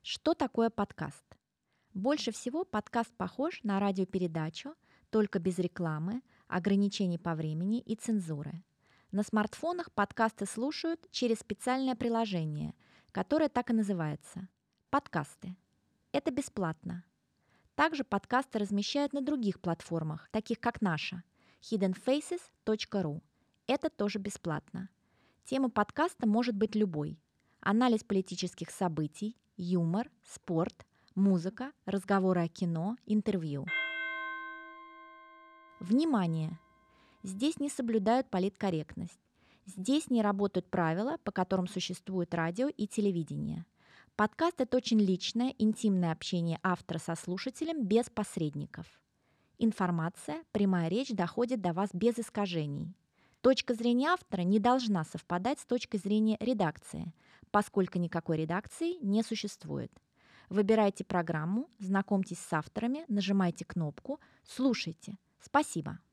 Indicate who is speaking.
Speaker 1: Что такое подкаст? Больше всего подкаст похож на радиопередачу, только без рекламы, ограничений по времени и цензуры. На смартфонах подкасты слушают через специальное приложение, которое так и называется – подкасты. Это бесплатно. Также подкасты размещают на других платформах, таких как наша – hiddenfaces.ru. Это тоже бесплатно. Тема подкаста может быть любой. Анализ политических событий, юмор, спорт, музыка, разговоры о кино, интервью. Внимание! Здесь не соблюдают политкорректность. Здесь не работают правила, по которым существует радио и телевидение. Подкаст – это очень личное, интимное общение автора со слушателем без посредников. Информация, прямая речь доходит до вас без искажений. Точка зрения автора не должна совпадать с точкой зрения редакции, поскольку никакой редакции не существует. Выбирайте программу, знакомьтесь с авторами, нажимайте кнопку, слушайте. Спасибо!